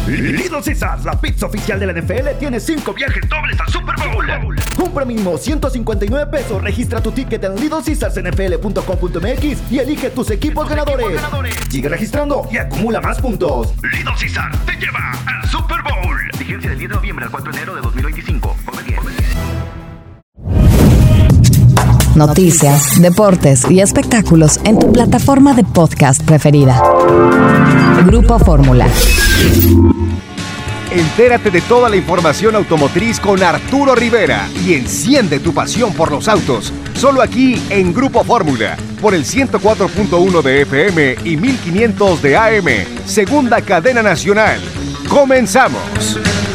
Little Caesars, la pizza oficial de la NFL, tiene 5 viajes dobles al Super Bowl. Compra mínimo $159. Registra tu ticket en littlecaesarsnfl.com.mx y elige tus equipos ganadores. Sigue registrando y acumula más puntos. Little Caesars te lleva al Super Bowl. Vigencia del 10 de noviembre al 4 de enero de 2025. Come bien. Noticias, deportes y espectáculos en tu plataforma de podcast preferida. Grupo Fórmula. Entérate de toda la información automotriz con Arturo Rivera y enciende tu pasión por los autos. Solo aquí en Grupo Fórmula, por el 104.1 de FM y 1500 de AM, segunda cadena nacional. ¡Comenzamos!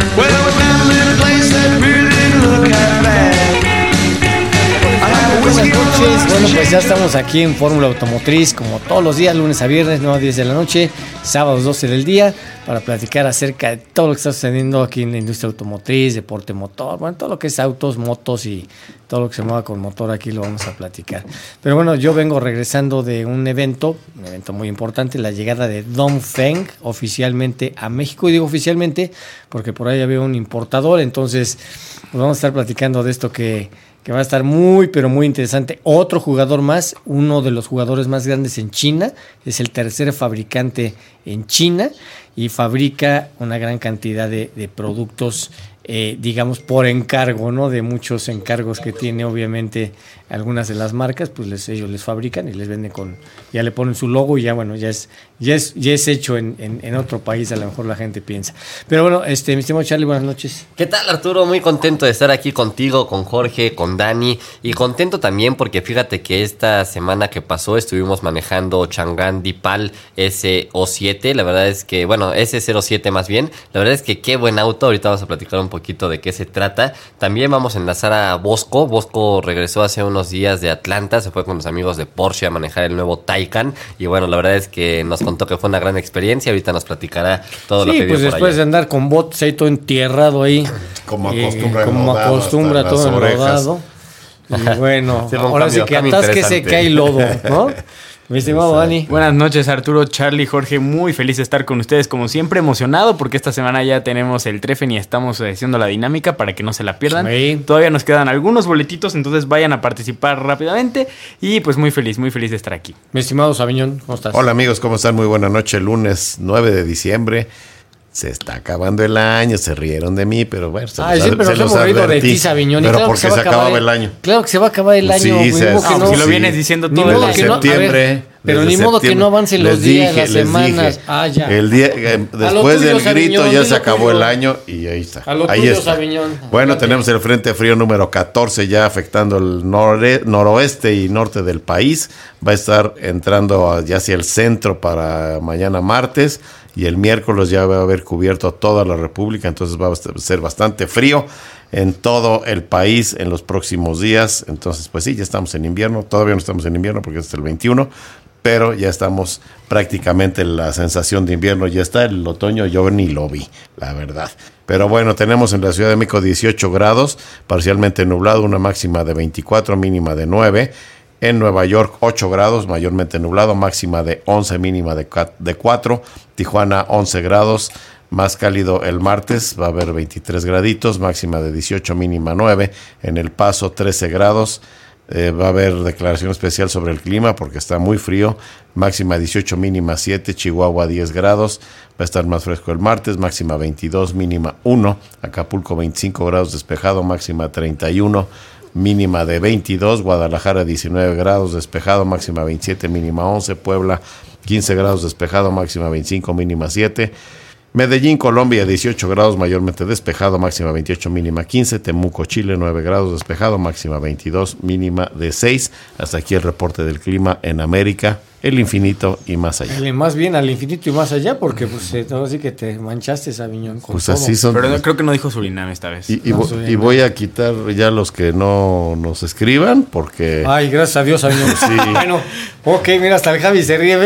Buenas noches, bueno pues ya estamos aquí en Fórmula Automotriz como todos los días, lunes a viernes, 9 a 10 de la noche, sábados 12 del día, para platicar acerca de todo lo que está sucediendo aquí en la industria automotriz, deporte motor, bueno, todo lo que es autos, motos y todo lo que se mueva con motor aquí lo vamos a platicar. Pero bueno, yo vengo regresando de un evento muy importante, la llegada de Dongfeng oficialmente a México, y digo oficialmente porque por ahí había un importador, entonces pues vamos a estar platicando de esto que va a estar muy, pero muy interesante. Otro jugador más, uno de los jugadores más grandes en China, es el tercer fabricante en China y fabrica una gran cantidad de productos, digamos, por encargo, ¿no? De muchos encargos que tiene, obviamente, algunas de las marcas, pues ellos les fabrican y les venden ya le ponen su logo y ya, bueno, ya es hecho en otro país, a lo mejor la gente piensa. Pero bueno, mi estimado Charlie, buenas noches. ¿Qué tal, Arturo? Muy contento de estar aquí contigo, con Jorge, con Dani, y contento también porque fíjate que esta semana que pasó estuvimos manejando Chang'an Dipal SO7, la verdad es que, bueno, S07 más bien, la verdad es que qué buen auto, ahorita vamos a platicar un poquito de qué se trata. También vamos a enlazar a Bosco regresó hace unos días de Atlanta, se fue con los amigos de Porsche a manejar el nuevo Taycan, y bueno, la verdad es que nos contó que fue una gran experiencia, ahorita nos platicará todo lo que vio pues por después allá. de andar con bots ahí todo entierrado ahí, como acostumbra todo enlodado, y bueno, sí, ahora sí que atásquese que hay lodo, ¿no? Mi estimado Dani. Buenas noches, Arturo, Charlie, Jorge, muy feliz de estar con ustedes como siempre, emocionado porque esta semana ya tenemos el Treffen y estamos haciendo la dinámica para que no se la pierdan. Sí. Todavía nos quedan algunos boletitos, entonces vayan a participar rápidamente y pues muy feliz de estar aquí. Mi estimado Sabiñón, ¿cómo estás? Hola amigos, ¿cómo están? Muy buena noche, lunes 9 de diciembre. Se está acabando el año, se rieron de mí, pero bueno, siempre nos hemos reído de ti, Sabiñón. Pero claro, porque se acababa el año. Claro que se va a acabar el año. Sí, si lo vienes diciendo todo el año. Septiembre. Pero ni modo que no avancen los días, las semanas. Ya. El día, después del grito ya se acabó el año y ahí está. Ahí está. Bueno, tenemos el Frente Frío número 14 ya afectando el noroeste y norte del país. Va a estar entrando ya hacia el centro para mañana martes. Y el miércoles ya va a haber cubierto toda la República, entonces va a ser bastante frío en todo el país en los próximos días. Entonces, pues sí, ya estamos en invierno. Todavía no estamos en invierno porque es el 21, pero ya estamos prácticamente en la sensación de invierno. Ya está el otoño, yo ni lo vi, la verdad. Pero bueno, tenemos en la Ciudad de México 18 grados, parcialmente nublado, una máxima de 24, mínima de 9. En Nueva York 8 grados, mayormente nublado, máxima de 11, mínima de 4. Tijuana 11 grados, más cálido el martes, va a haber 23 graditos, máxima de 18, mínima 9. En El Paso 13 grados, va a haber declaración especial sobre el clima porque está muy frío, máxima 18, mínima 7. Chihuahua 10 grados, va a estar más fresco el martes, máxima 22, mínima 1. Acapulco 25 grados despejado, máxima 31. Mínima de 22, Guadalajara 19 grados despejado, máxima 27, mínima 11, Puebla 15 grados despejado, máxima 25, mínima 7, Medellín, Colombia 18 grados mayormente despejado, máxima 28, mínima 15, Temuco, Chile 9 grados despejado, máxima 22, mínima de 6. Hasta aquí el reporte del clima en América, el infinito y más allá. Más bien al infinito y más allá, porque pues ahora sí que te manchaste, Sabiñón. Pues así son. Pero creo que no dijo Surinam esta vez. Y voy a quitar ya los que no nos escriban, porque... Ay, gracias a Dios, Sabiñón. Sí. Bueno, ok, mira, hasta el Javi se ríe.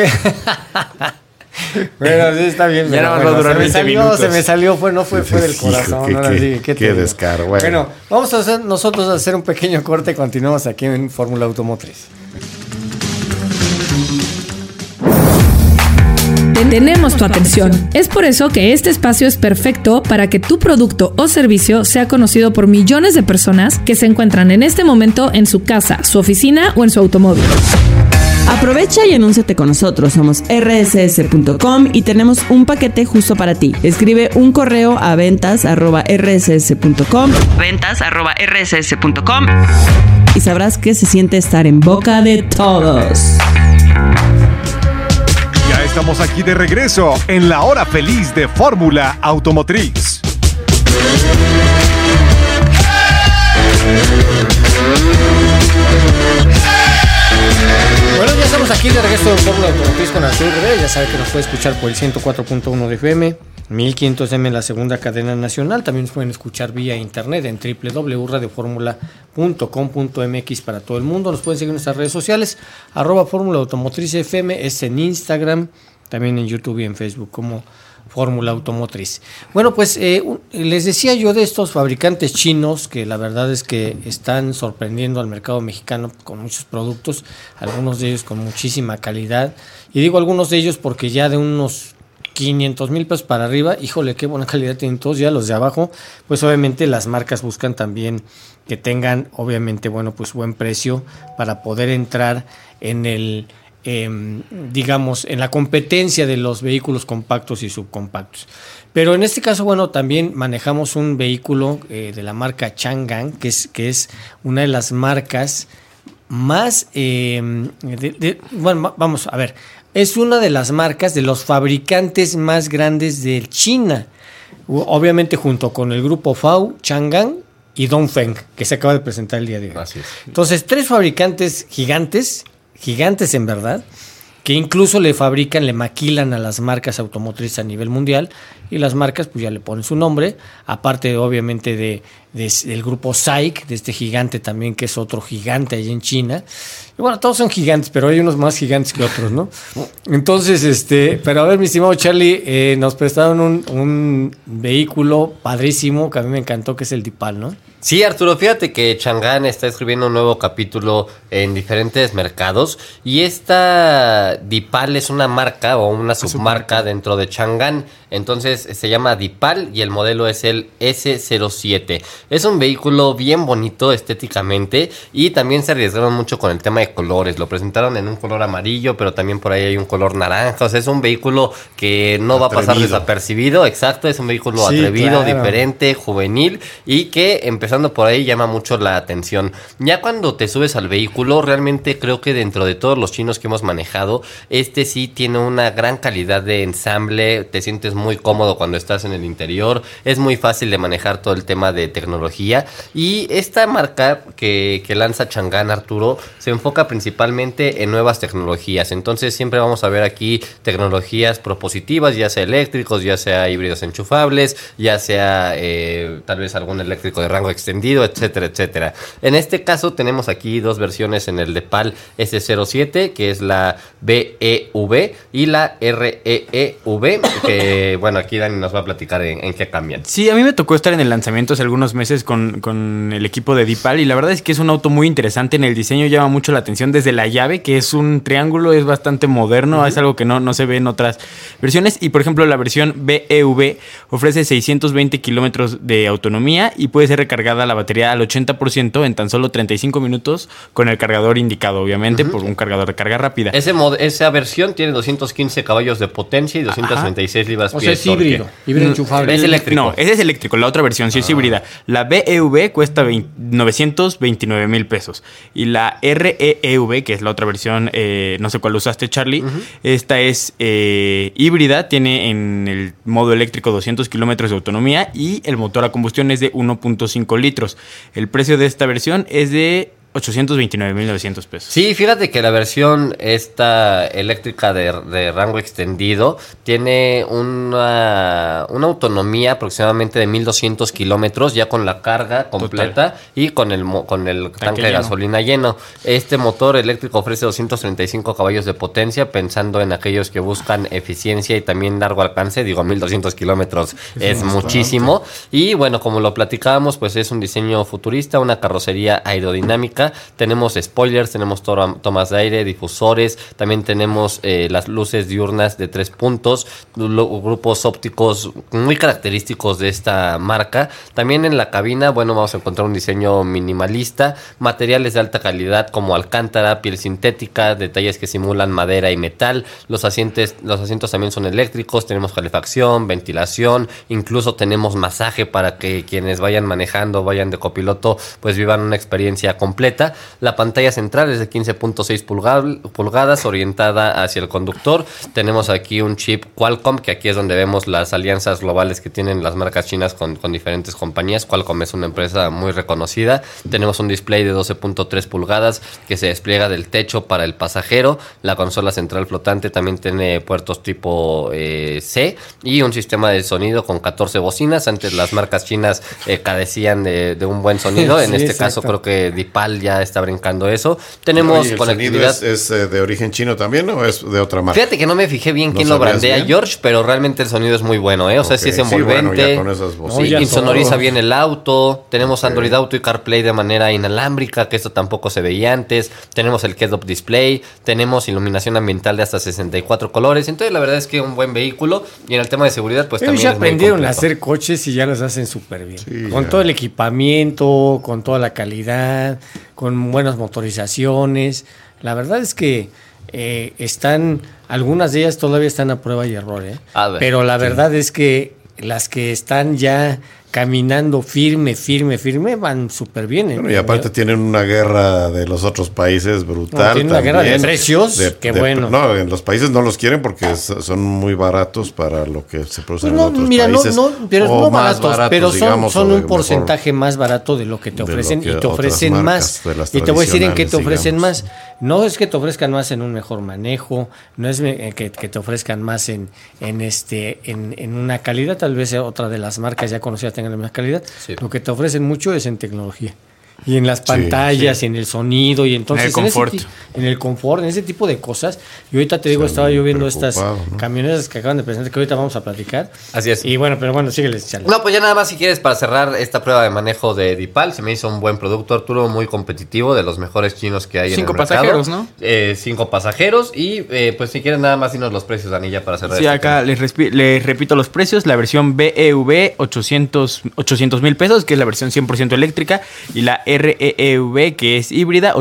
Bueno, sí, está bien. Ya nada más va a durar 20 minutos. Se me salió, no fue del corazón. Qué descaro. Bueno, vamos a hacer un pequeño corte. Continuamos aquí en Fórmula Automotriz. tenemos tu atención. Es por eso que este espacio es perfecto para que tu producto o servicio sea conocido por millones de personas que se encuentran en este momento en su casa, su oficina o en su automóvil. Aprovecha y anúnciate con nosotros. Somos rss.com y tenemos un paquete justo para ti. Escribe un correo a ventas@rss.com y sabrás qué se siente estar en boca de todos. Ya estamos aquí de regreso en la hora feliz de Fórmula Automotriz. Bueno, ya estamos aquí de regreso en Fórmula Automotriz con Arturo Rivera. Ya sabe que nos puede escuchar por el 104.1 de FM, 1500M en la segunda cadena nacional. También nos pueden escuchar vía internet en www.radioformula.com.mx para todo el mundo. Nos pueden seguir en nuestras redes sociales, @Fórmula Automotriz FM, es en Instagram, también en YouTube y en Facebook como Fórmula Automotriz. Bueno, pues les decía yo de estos fabricantes chinos que la verdad es que están sorprendiendo al mercado mexicano con muchos productos, algunos de ellos con muchísima calidad. Y digo algunos de ellos porque ya de unos 500,000 pesos para arriba, híjole, qué buena calidad tienen todos. Ya los de abajo, pues obviamente las marcas buscan también que tengan, obviamente, bueno, pues buen precio para poder entrar en el digamos, en la competencia de los vehículos compactos y subcompactos. Pero en este caso, bueno, también manejamos un vehículo de la marca Changan, que es una de las marcas más, bueno, vamos a ver, es una de las marcas de los fabricantes más grandes de China, obviamente junto con el grupo FAW, Changan y Dongfeng, que se acaba de presentar el día de hoy. Así es. Entonces, 3 fabricantes gigantes en verdad, que incluso le maquilan a las marcas automotrices a nivel mundial, y las marcas pues ya le ponen su nombre, aparte obviamente del grupo SAIC, de este gigante también, que es otro gigante allá en China. Y bueno, todos son gigantes, pero hay unos más gigantes que otros, ¿no? Entonces, pero a ver, mi estimado Charlie, nos prestaron un vehículo padrísimo que a mí me encantó, que es el Dipal, ¿no? Sí, Arturo, fíjate que Changan está escribiendo un nuevo capítulo en diferentes mercados, y esta Dipal es una marca o una submarca dentro de Changan. Entonces se llama Dipal y el modelo es el S07. Es un vehículo bien bonito estéticamente, y también se arriesgaron mucho con el tema de colores. Lo presentaron en un color amarillo, pero también por ahí hay un color naranja. O sea, es un vehículo que no va a pasar desapercibido. Exacto, es un vehículo atrevido, claro, diferente, juvenil, y que empezando por ahí llama mucho la atención. Ya cuando te subes al vehículo, realmente creo que dentro de todos los chinos que hemos manejado, este sí tiene una gran calidad de ensamble. Te sientes muy cómodo cuando estás en el interior, es muy fácil de manejar todo el tema de tecnología, y esta marca que lanza Changan, Arturo, se enfoca principalmente en nuevas tecnologías. Entonces siempre vamos a ver aquí tecnologías propositivas, ya sea eléctricos, ya sea híbridos enchufables, ya sea tal vez algún eléctrico de rango extendido, etcétera, etcétera. En este caso tenemos aquí 2 versiones en el Dipal S07, que es la BEV y la REEV, que bueno, aquí Dani nos va a platicar en qué cambian. Sí, a mí me tocó estar en el lanzamiento hace algunos meses con el equipo de Dipal, y la verdad es que es un auto muy interesante. En el diseño llama mucho la atención desde la llave, que es un triángulo, es bastante moderno, es algo que no se ve en otras versiones. Y por ejemplo, la versión BEV ofrece 620 kilómetros de autonomía y puede ser recargada la batería al 80% en tan solo 35 minutos con el cargador indicado, obviamente, por un cargador de carga rápida. Esa versión tiene 215 caballos de potencia y 236 libras-pie. O sea, es híbrido enchufable. Es eléctrico. No, ese es eléctrico. La otra versión sí es híbrida. La BEV cuesta 929,000 pesos. Y la REEV, que es la otra versión, no sé cuál usaste, Charlie, esta es híbrida, tiene en el modo eléctrico 200 kilómetros de autonomía y el motor a combustión es de 1.5 litros. El precio de esta versión es de 829,900 pesos. Sí, fíjate que la versión esta eléctrica de rango extendido tiene una autonomía aproximadamente de 1,200 kilómetros ya con la carga completa y con el tanque de gasolina lleno. Este motor eléctrico ofrece 235 caballos de potencia, pensando en aquellos que buscan eficiencia y también largo alcance. Digo, 1,200 kilómetros es muchísimo. Y bueno, como lo platicábamos, pues es un diseño futurista, una carrocería aerodinámica electrónica. Tenemos spoilers, tenemos tomas de aire, difusores, también tenemos las luces diurnas de 3 puntos, grupos ópticos muy característicos de esta marca. También en la cabina, bueno, vamos a encontrar un diseño minimalista, materiales de alta calidad como alcántara, piel sintética, detalles que simulan madera y metal. Los asientos también son eléctricos, tenemos calefacción, ventilación, incluso tenemos masaje para que quienes vayan manejando, vayan de copiloto, pues vivan una experiencia completa. La pantalla central es de 15.6 pulgadas, orientada hacia el conductor. Tenemos aquí un chip Qualcomm, que aquí es donde vemos las alianzas globales que tienen las marcas chinas con diferentes compañías. Qualcomm es una empresa muy reconocida. Tenemos un display de 12.3 pulgadas que se despliega del techo para el pasajero. La consola central flotante también tiene puertos tipo C y un sistema de sonido con 14 bocinas. Antes las marcas chinas carecían de un buen sonido. En este caso creo que Dipal ya está brincando eso. Tenemos conectividad. ¿Es de origen chino también o es de otra marca? Fíjate que no me fijé bien quién lo brandea, George, pero realmente el sonido es muy bueno, O sea, sí es envolvente. Con esas bocinas. Insonoriza bien el auto. Tenemos Android Auto y CarPlay de manera inalámbrica, que esto tampoco se veía antes. Tenemos el Head-Up Display. Tenemos iluminación ambiental de hasta 64 colores. Entonces, la verdad es que un buen vehículo. Y en el tema de seguridad, pues también ya aprendieron a hacer coches y ya los hacen súper bien. Sí, con todo el equipamiento, con toda la calidad, con buenas motorizaciones. La verdad es que están, algunas de ellas todavía están a prueba y error, pero la verdad es que las que están ya caminando firme, van súper bien. Bueno, y aparte tienen una guerra de los otros países brutal. Tienen una guerra de precios, bueno. No, en los países no los quieren porque son muy baratos para lo que se produce en otros países. Pero no baratos, pero son un porcentaje más barato de lo que te ofrecen y te ofrecen más. Y te voy a decir en qué te ofrecen más. No es que te ofrezcan más en un mejor manejo, no es que te ofrezcan más en una calidad, tal vez otra de las marcas ya conocidas tengan la misma calidad. Sí. Lo que te ofrecen mucho es en tecnología. Y en las pantallas, y en el sonido, y entonces en el confort, en ese tipo de cosas. Y ahorita te digo, estaba yo viendo estas camionetas que acaban de presentar, que ahorita vamos a platicar. Así es. Y bueno, sígueles, Charlie. No, pues ya nada más, si quieres, para cerrar esta prueba de manejo de Dipal, se me hizo un buen producto, Arturo, muy competitivo, de los mejores chinos que hay en el mercado. 5 pasajeros, ¿no? 5 pasajeros, y pues si quieres nada más, dinos los precios, Dani, ya para cerrar. Sí, acá les repito los precios. La versión BEV, 800,000 pesos, que es la versión 100% eléctrica, y la REEV, que es híbrida,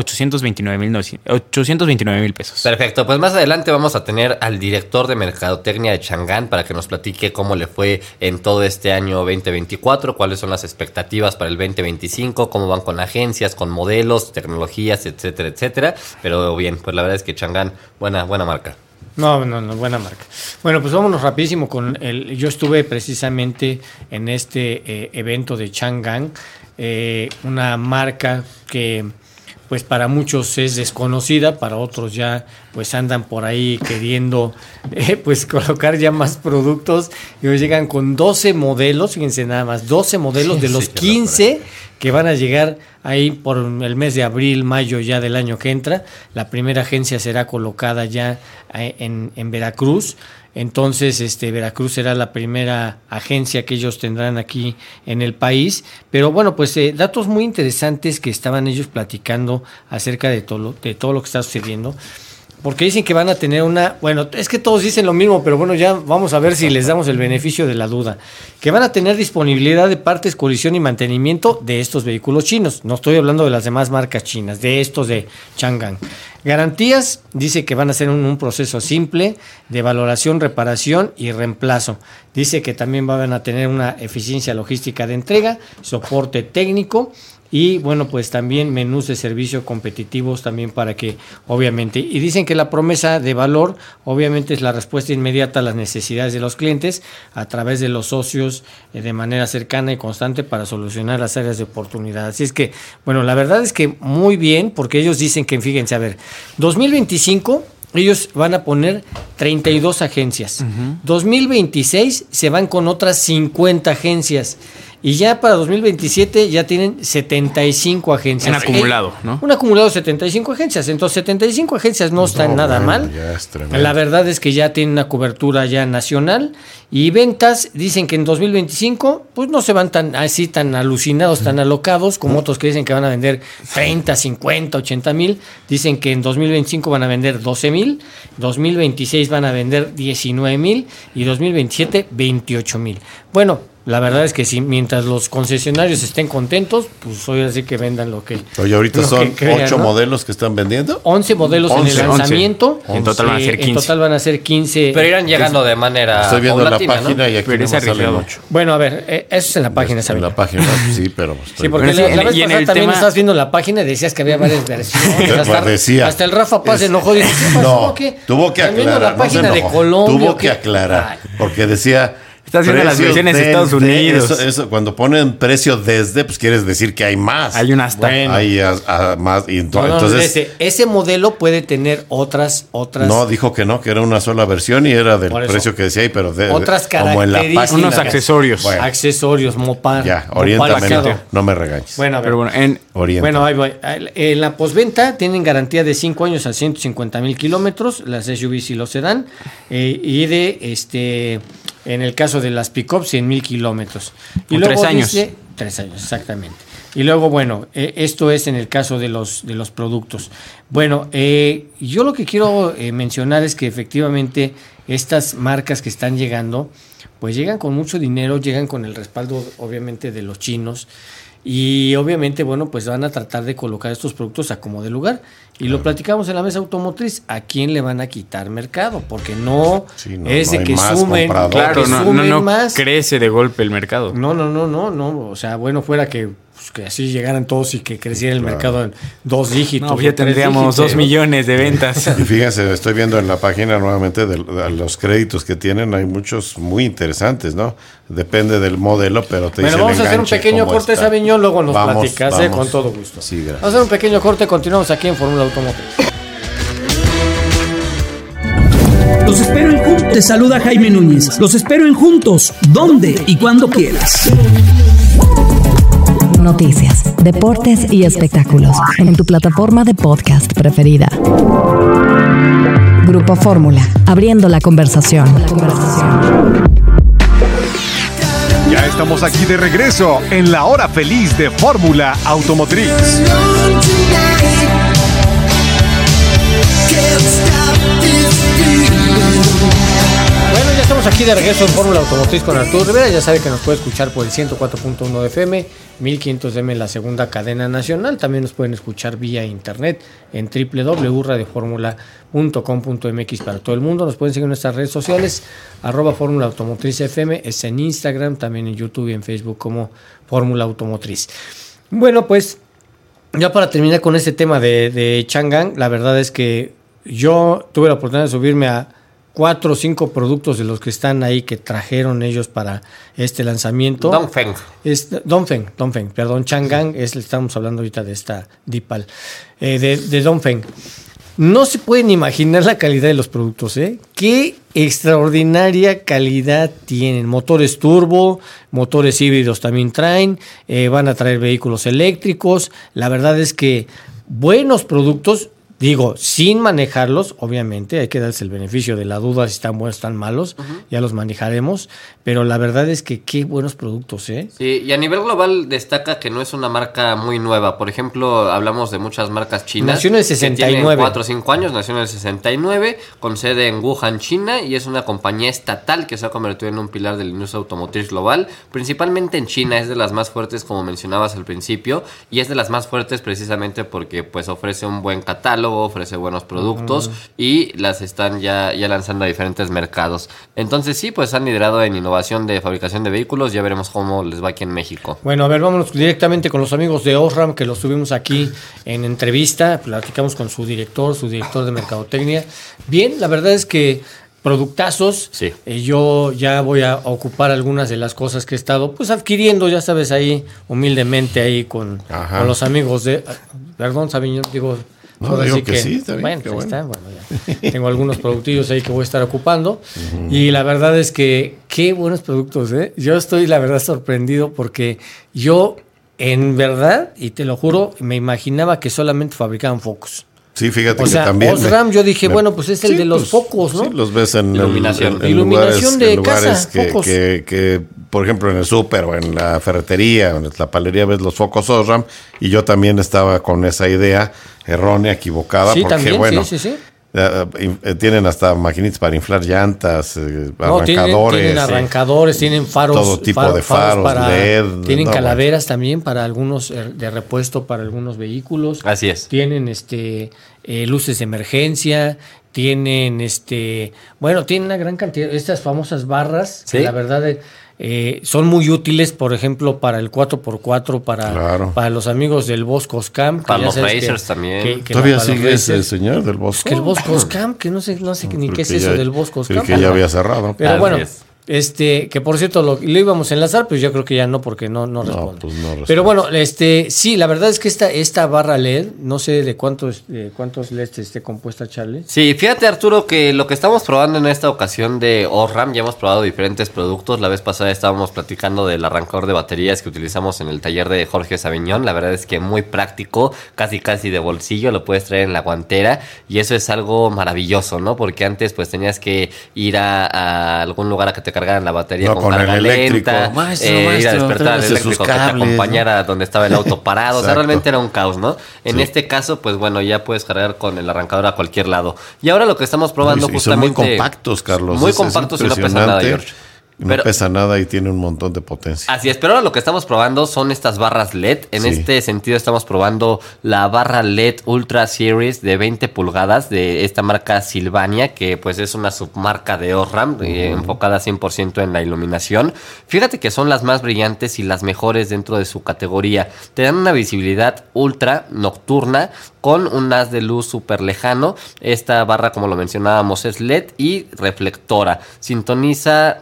829,000 pesos. Perfecto, pues más adelante vamos a tener al director de mercadotecnia de Chang'an para que nos platique cómo le fue en todo este año 2024, cuáles son las expectativas para el 2025, cómo van con agencias, con modelos, tecnologías, etcétera, etcétera. Pero bien, pues la verdad es que Chang'an, buena marca. No, buena marca. Bueno, pues vámonos rapidísimo yo estuve precisamente en este evento de Chang'an, una marca que pues para muchos es desconocida, para otros ya pues andan por ahí queriendo pues colocar ya más productos, y hoy llegan con 12 modelos, fíjense nada más, 12 modelos de los 15 que van a llegar ahí por el mes de abril, mayo ya del año que entra. La primera agencia será colocada ya en Veracruz. Entonces, Veracruz será la primera agencia que ellos tendrán aquí en el país. Pero bueno, pues datos muy interesantes que estaban ellos platicando acerca de todo lo que está sucediendo. Porque dicen que van a tener bueno, es que todos dicen lo mismo, pero bueno, ya vamos a ver si les damos el beneficio de la duda. Que van a tener disponibilidad de partes, colisión y mantenimiento de estos vehículos chinos. No estoy hablando de las demás marcas chinas, de estos de Chang'an. Garantías, dice que van a ser un proceso simple de valoración, reparación y reemplazo. Dice que también van a tener una eficiencia logística de entrega, soporte técnico. Y bueno, pues también menús de servicio competitivos también para que, obviamente, y dicen que la promesa de valor, obviamente, es la respuesta inmediata a las necesidades de los clientes a través de los socios de manera cercana y constante para solucionar las áreas de oportunidad. Así es que, bueno, la verdad es que muy bien, porque ellos dicen que, fíjense, a ver, 2025... ellos van a poner 32 agencias. 2026 se van con otras 50 agencias. Y ya para 2027 ya tienen 75 agencias. Un acumulado, ¿no? Un acumulado de 75 agencias. Entonces 75 agencias no están nada mal. Ya es tremendo. La verdad es que ya tienen una cobertura ya nacional. Y ventas, dicen que en 2025 pues no se van tan alucinados, tan alocados como otros que dicen que van a vender 30, 50, 80 mil. Dicen que en 2025 van a vender 12 mil, 2026 van a vender 19 mil y 2027 28 mil. Bueno, la verdad es que si mientras los concesionarios estén contentos, pues hoy así que vendan lo que... Oye, ahorita son 8 modelos que están vendiendo. 11 modelos 11, en el lanzamiento. En total van a ser 15. En total van a ser 15. Pero irán llegando de manera Estoy viendo la página, ¿no? Y aquí pero no salen 8. Bueno, a ver, eso es en la página, ¿sabes? En la página, sí, pero... Sí, porque la vez pasada también estabas viendo la página y decías que había varias versiones. Hasta el Rafa Paz se enojó y dijo, no, tuvo que aclarar. La página de Colombia. Tuvo que aclarar, porque decía... Estás viendo las versiones de Estados Unidos. Eso, cuando ponen precio desde, pues quieres decir que hay más. Hay un hasta. Bueno. Hay más. Y entonces, ese modelo puede tener otras. No, dijo que no, que era una sola versión y era del precio que decía ahí, pero otras como en la página. Unos accesorios. Bueno. Accesorios, Mopar. Ya, oriéntame, no me regañes. Bueno, a ver. Bueno, ahí voy. En la postventa tienen garantía de 5 años a 150,000 kilómetros, las SUVs y los sedán, y de en el caso de las pick-up, 100,000 kilómetros. Y luego 3 años. 3 años, exactamente. Y luego, bueno, esto es en el caso de los productos. Bueno, yo lo que quiero mencionar es que efectivamente estas marcas que están llegando, pues llegan con mucho dinero, llegan con el respaldo, obviamente, de los chinos. Y obviamente, bueno, pues van a tratar de colocar estos productos a como de lugar. Y lo platicamos en la mesa automotriz. ¿A quién le van a quitar mercado? Porque no es de que sumen. Claro, no más. Crece de golpe el mercado. No. O sea, bueno, fuera que así llegaran todos y que creciera el mercado en 2 dígitos. No, ya tendríamos 2 millones de ventas. Y fíjense, estoy viendo en la página nuevamente de los créditos que tienen. Hay muchos muy interesantes, ¿no? Depende del modelo, pero te dicen vamos a hacer un pequeño corte, Sabiñón, luego nos platicas, con todo gusto. Sí, gracias. Vamos a hacer un pequeño corte, continuamos aquí en Fórmula Automotriz. Los espero en Juntos. Te saluda Jaime Núñez. Los espero en Juntos, donde y cuando quieras. Noticias, deportes y espectáculos en tu plataforma de podcast preferida. Grupo Fórmula, abriendo la conversación. Ya estamos aquí de regreso en la hora feliz de Fórmula Automotriz. Bueno, ya estamos aquí de regreso en Fórmula Automotriz con Arturo Rivera. Ya sabe que nos puede escuchar por el 104.1 de FM, 1500 de M en la segunda cadena nacional. También nos pueden escuchar vía internet en www.radioformula.com.mx para todo el mundo. Nos pueden seguir en nuestras redes sociales, @Fórmula Automotriz FM, es en Instagram, también en YouTube y en Facebook como Fórmula Automotriz. Bueno, pues ya para terminar con este tema de Chang'an, la verdad es que yo tuve la oportunidad de subirme a 4 o 5 productos de los que están ahí que trajeron ellos para este lanzamiento. Dongfeng, perdón, Chang'an, estamos hablando ahorita de esta Deepal, de Dongfeng. No se pueden imaginar la calidad de los productos, ¿eh? Qué extraordinaria calidad tienen. Motores turbo, motores híbridos también traen, van a traer vehículos eléctricos. La verdad es que buenos productos. Digo, sin manejarlos, obviamente, hay que darse el beneficio de la duda si están buenos o están malos, ya los manejaremos, pero la verdad es que qué buenos productos, ¿eh? Sí, y a nivel global destaca que no es una marca muy nueva. Por ejemplo, hablamos de muchas marcas chinas. Nació en el 69. Que tienen 4 o 5 años, nació en el 69, con sede en Wuhan, China, y es una compañía estatal que se ha convertido en un pilar de la industria automotriz global, principalmente en China. Es de las más fuertes, como mencionabas al principio, y es de las más fuertes precisamente porque pues ofrece un buen catálogo, ofrece buenos productos y las están ya lanzando a diferentes mercados. Entonces sí, pues han liderado en innovación de fabricación de vehículos. Ya veremos cómo les va aquí en México. Bueno, a ver, vámonos directamente con los amigos de Osram, que los tuvimos aquí en entrevista. Platicamos con su director de mercadotecnia. Bien, la verdad es que productazos. Sí. Yo ya voy a ocupar algunas de las cosas que he estado pues adquiriendo, ya sabes, ahí humildemente ahí con los amigos de... Perdón, Sabiñón, digo... No, digo que sí, está bien. Bueno, pues está, bueno, ya. Tengo algunos productillos ahí que voy a estar ocupando. Y la verdad es que qué buenos productos, ¿eh? Yo estoy, la verdad, sorprendido porque yo, en verdad, y te lo juro, me imaginaba que solamente fabricaban focos. Sí, fíjate o que sea, también. Osram, yo dije, bueno, pues es el de los focos, ¿no? Sí, los ves en iluminación. En iluminación de lugares casa, focos. Que, por ejemplo, en el súper o en la ferretería o en la palería ves los focos Osram, y yo también estaba con esa idea errónea, equivocada, sí, porque también, bueno, sí. Tienen hasta maquinitas para inflar llantas, arrancadores. Tienen arrancadores, tienen faros. Todo tipo de faros, para, LED. Tienen calaveras también para algunos, de repuesto para algunos vehículos. Así es. Tienen luces de emergencia. Tienen tienen una gran cantidad. Estas famosas barras, ¿sí? Que la verdad son muy útiles, por ejemplo, para el 4x4, para los amigos del Boscoscam. Para los racers también. ¿Todavía sigue ese señor del Bosco? Que el Boscoscam, que no sé ni qué es eso del Boscoscam. Que ya había cerrado. Pero bueno, que por cierto lo íbamos a enlazar, pues yo creo que ya no, porque no responde. Pues no responde. Pero bueno, sí, la verdad es que esta barra LED, no sé de cuántos LEDs esté compuesta, Charlie. Sí, fíjate, Arturo, que lo que estamos probando en esta ocasión de Osram, ya hemos probado diferentes productos. La vez pasada estábamos platicando del arrancador de baterías que utilizamos en el taller de Jorge Sabiñón. La verdad es que muy práctico, casi de bolsillo, lo puedes traer en la guantera, y eso es algo maravilloso, ¿no? Porque antes pues tenías que ir a algún lugar a que te cargaran la batería con carga el eléctrico. lenta, Maestro, ir a despertar al eléctrico que te acompañara donde estaba el auto parado. O sea, realmente era un caos, ¿no? En este caso, pues bueno, ya puedes cargar con el arrancador a cualquier lado. Y ahora lo que estamos probando justamente... Son muy compactos, Carlos. Muy compactos y no pesa nada, George. No pesa nada y tiene un montón de potencia. Así es, pero ahora lo que estamos probando son estas barras LED. En este sentido estamos probando la barra LED Ultra Series de 20 pulgadas de esta marca Sylvania, que pues es una submarca de Osram, enfocada 100% en la iluminación. Fíjate que son las más brillantes y las mejores dentro de su categoría. Te dan una visibilidad ultra nocturna con un haz de luz súper lejano. Esta barra, como lo mencionábamos, es LED y reflectora. Sintonizada,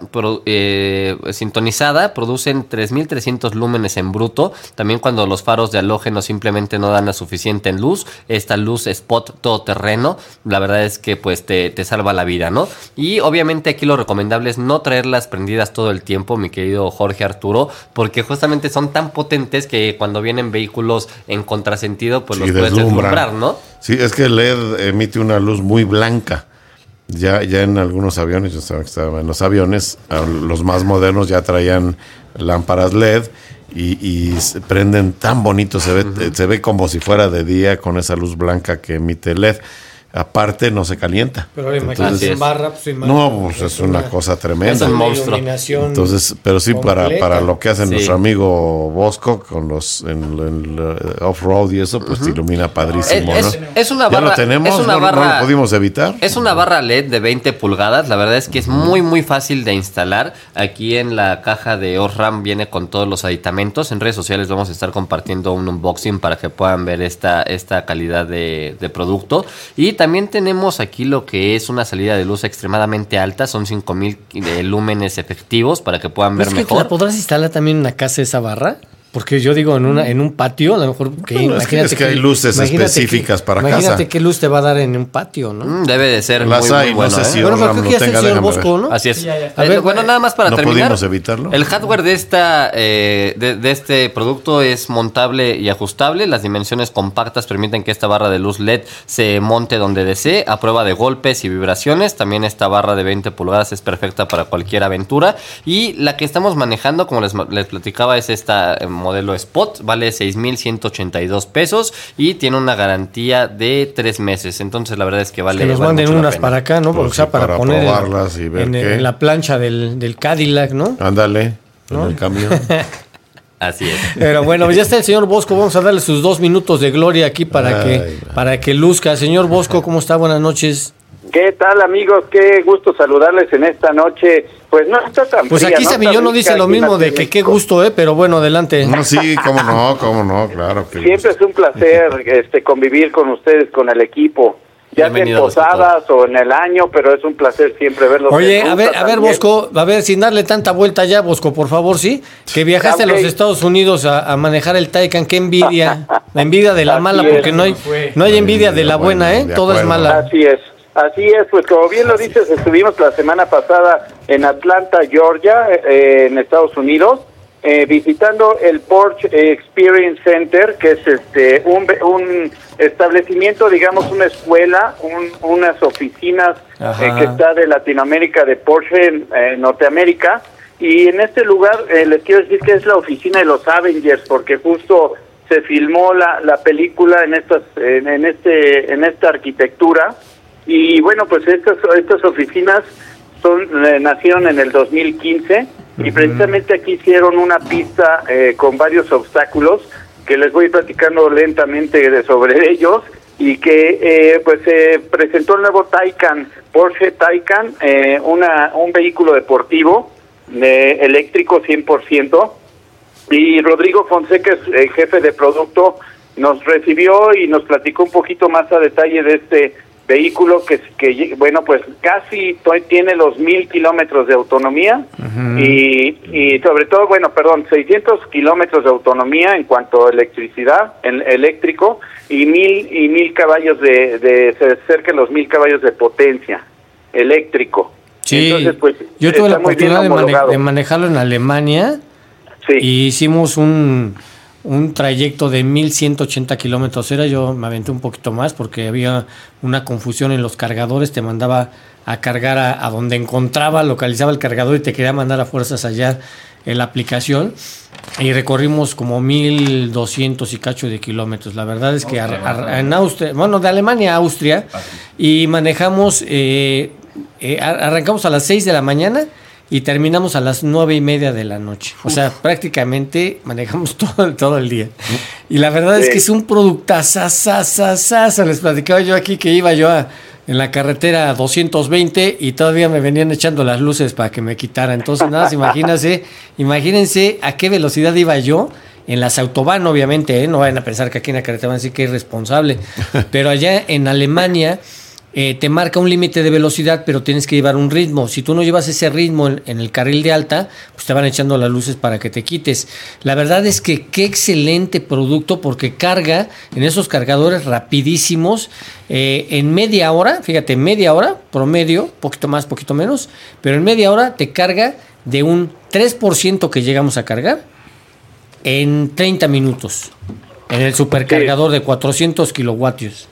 producen 3300 lúmenes en bruto. También cuando los faros de halógeno simplemente no dan la suficiente luz, esta luz spot todoterreno, la verdad es que pues te salva la vida, ¿no? Y obviamente aquí lo recomendable es no traerlas prendidas todo el tiempo, mi querido Jorge Arturo, porque justamente son tan potentes que cuando vienen vehículos en contrasentido, pues los puedes deslumbrar, ¿no? Sí, es que el LED emite una luz muy blanca. Ya en algunos aviones, yo estaba en los aviones, los más modernos ya traían lámparas LED y se prenden tan bonito, se ve como si fuera de día con esa luz blanca que emite el LED. Aparte no se calienta. Pero imagínate en barra, pues es una cosa tremenda. Es un monstruo. Entonces, pero sí para lo que hace nuestro amigo Bosco con los en off-road y eso, pues te ilumina padrísimo, ¿no? Es una barra. Ya lo tenemos, no lo pudimos evitar. Es una barra LED de 20 pulgadas. La verdad es que es muy fácil de instalar. Aquí en la caja de Osram viene con todos los aditamentos. En redes sociales vamos a estar compartiendo un unboxing para que puedan ver esta calidad de producto. Y también tenemos aquí lo que es una salida de luz extremadamente alta, son 5000 lúmenes efectivos para que puedan ver mejor. ¿La podrás instalar también en una casa esa barra? Porque yo digo, en un patio, a lo mejor... es que hay luces específicas para casa. Imagínate qué luz te va a dar en un patio, ¿no? Debe de ser las muy bueno. No sé si bueno, pero creo que ya está el señor Bosco, ¿no? Así es. A ver, bueno, nada más para terminar. No pudimos evitarlo. El hardware de este producto es montable y ajustable. Las dimensiones compactas permiten que esta barra de luz LED se monte donde desee, a prueba de golpes y vibraciones. También esta barra de 20 pulgadas es perfecta para cualquier aventura. Y la que estamos manejando, como les platicaba, es esta modelo Spot. Vale 6,182 pesos y tiene una garantía de 3 meses. Entonces la verdad es que vale. Que nos manden unas para acá, ¿no? Pues o sea, para poner probarlas y ver en la plancha del Cadillac, ¿no? Ándale, ¿no? En el camión. Así es. Pero bueno, ya está el señor Bosco. Vamos a darle sus 2 minutos de gloria aquí para que luzca. Señor Bosco, ¿cómo está? Buenas noches. ¿Qué tal, amigos? Qué gusto saludarles en esta noche. Pues no está tan Pues fría, aquí Sabiñón no dice lo mismo de que qué gusto, pero bueno, adelante. No, sí, cómo no, claro que siempre es un placer convivir con ustedes, con el equipo. ya sea en posadas o en el año, pero es un placer siempre verlos. Oye, a ver, Bosco, sin darle tanta vuelta ya, Bosco, por favor, ¿sí? Que viajaste a los Estados Unidos a manejar el Taycan, qué envidia. La envidia de la mala, porque no hay envidia de la buena, ¿eh? Todo es mala. Así es, pues como bien lo dices, estuvimos la semana pasada en Atlanta, Georgia, en Estados Unidos, visitando el Porsche Experience Center, que es un establecimiento, digamos, una escuela, unas oficinas que está de Latinoamérica, de Porsche en Norteamérica, y en este lugar les quiero decir que es la oficina de los Avengers, porque justo se filmó la película en esta arquitectura, y bueno, pues estas oficinas nacieron en el 2015, y precisamente aquí hicieron una pista con varios obstáculos que les voy platicando lentamente sobre ellos, y que pues se presentó el nuevo Taycan, Porsche Taycan, un vehículo deportivo eléctrico 100%, y Rodrigo Fonseca, el jefe de producto, nos recibió y nos platicó un poquito más a detalle de este vehículo que bueno, pues casi tiene los 1,000 kilómetros de autonomía, y sobre todo, 600 kilómetros de autonomía en cuanto a electricidad, eléctrico, y 1,000 caballos cerca de los 1,000 caballos de potencia eléctrico. Sí, entonces, pues, yo tuve la oportunidad de manejarlo en Alemania, y hicimos un trayecto de 1,180 kilómetros. Yo me aventé un poquito más porque había una confusión en los cargadores. Te mandaba a cargar a donde localizaba el cargador, y te quería mandar a fuerzas allá en la aplicación. Y recorrimos como 1,200 y cacho de kilómetros. La verdad es que en Austria, de Alemania a Austria, y manejamos, arrancamos a las 6 de la mañana y terminamos a las 9:30 de la noche. O sea, prácticamente manejamos todo el día. Y la verdad es que es un productazazazazaza. Les platicaba yo aquí que iba yo en la carretera a 220 y todavía me venían echando las luces para que me quitara. Entonces, nada, imagínense a qué velocidad iba yo en las autobahn, obviamente, no vayan a pensar que aquí en la carretera van a decir que es irresponsable. Pero allá en Alemania te marca un límite de velocidad, pero tienes que llevar un ritmo. Si tú no llevas ese ritmo en el carril de alta, pues te van echando las luces para que te quites. La verdad es que qué excelente producto, porque carga en esos cargadores rapidísimos, en media hora, fíjate, media hora promedio, poquito más, poquito menos, pero en media hora te carga de un 3% que llegamos a cargar en 30 minutos en el supercargador de 400 kilovatios.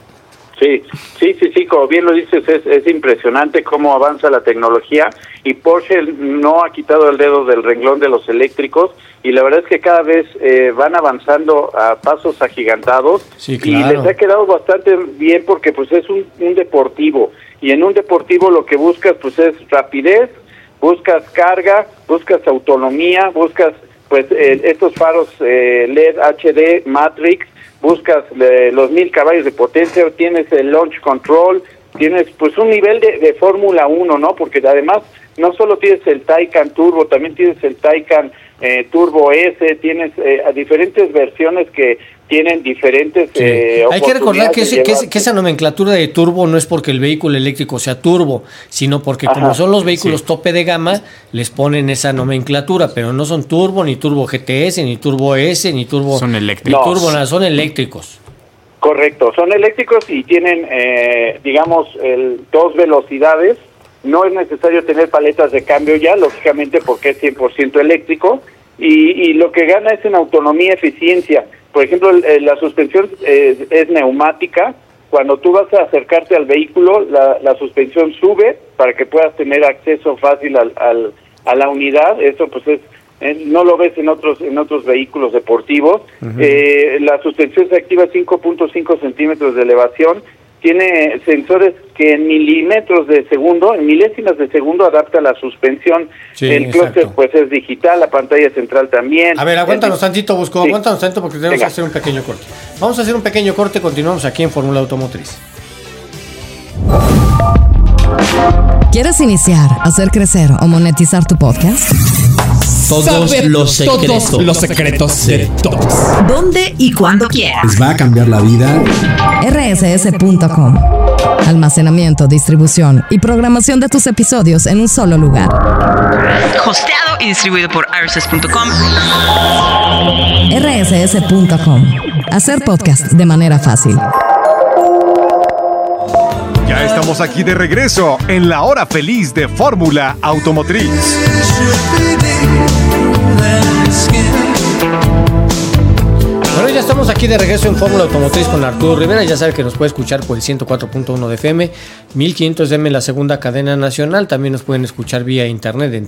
Sí, como bien lo dices, es impresionante cómo avanza la tecnología, y Porsche no ha quitado el dedo del renglón de los eléctricos, y la verdad es que cada vez van avanzando a pasos agigantados. Sí, claro. Y les ha quedado bastante bien, porque pues es un deportivo, y en un deportivo lo que buscas pues es rapidez, buscas carga, buscas autonomía, buscas pues estos faros LED HD Matrix, buscas los 1,000 caballos de potencia, tienes el launch control, tienes pues un nivel de Fórmula 1, ¿no? Porque además no solo tienes el Taycan Turbo, también tienes el Taycan Turbo S, tienes diferentes versiones que tienen diferentes hay que recordar que esa nomenclatura de turbo no es porque el vehículo eléctrico sea turbo, sino porque como son los vehículos tope de gama, les ponen esa nomenclatura, pero no son turbo, ni turbo GTS, ni turbo S, ni turbo... Son eléctricos. Son eléctricos. Correcto, son eléctricos y tienen, digamos, 2 velocidades. No es necesario tener paletas de cambio ya, lógicamente, porque es 100% eléctrico, y lo que gana es en autonomía y eficiencia. Por ejemplo, la suspensión es neumática. Cuando tú vas a acercarte al vehículo, la suspensión sube para que puedas tener acceso fácil a la unidad. Eso pues no lo ves en otros vehículos deportivos. La suspensión se activa a 5.5 centímetros de elevación. Tiene sensores que en milímetros de segundo, en milésimas de segundo, adapta la suspensión. El clúster pues es digital, la pantalla central también. A ver, aguántanos tantito, Busco, aguántanos tantito porque tenemos que hacer un pequeño corte. Vamos a hacer un pequeño corte, continuamos aquí en Fórmula Automotriz. ¿Quieres iniciar, hacer crecer o monetizar tu podcast? Todos los secretos de todos. ¿Dónde y cuándo quieras? Les va a cambiar la vida. rss.com. almacenamiento, distribución y programación de tus episodios en un solo lugar. Hosteado y distribuido por rss.com. rss.com. Hacer podcast de manera fácil. Ya estamos aquí de regreso en la hora feliz de Fórmula Automotriz. Bueno, ya estamos aquí de regreso en Fórmula Automotriz con Arturo Rivera. Ya sabe que nos puede escuchar por el 104.1 de FM, 1500 de M en la segunda cadena nacional. También nos pueden escuchar vía internet en